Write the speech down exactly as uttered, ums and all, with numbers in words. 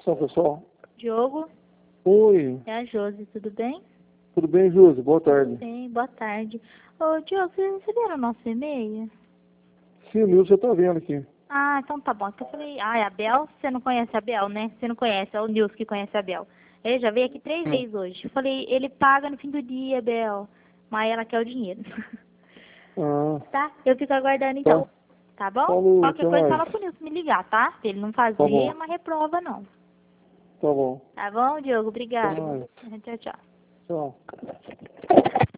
Só, pessoal. Diogo, Oi, é a Josi, tudo bem? tudo bem, Josi? Boa tarde. Tudo bem, boa tarde. Ô, Diogo, vocês receberam o nosso e-mail? Sim, o Nilson já tá vendo aqui. Ah, então tá bom. Que eu falei, ah, a Bel, você não conhece a Bel, né? Você não conhece, é o Nilson que conhece a Bel. Ele já veio aqui três Hum. vezes hoje. Eu falei, ele paga no fim do dia, Bel. Mas ela quer o dinheiro. Ah, Tá? Eu fico aguardando então. tá. Tá bom? Falou, Qualquer até coisa mais. fala pro Nilson me ligar, tá? Se ele não Tá fazer, bom, é uma reprova, não. tá bom. Tá bom, Diogo? Até Obrigada. mais. Tchau, tchau. Tchau.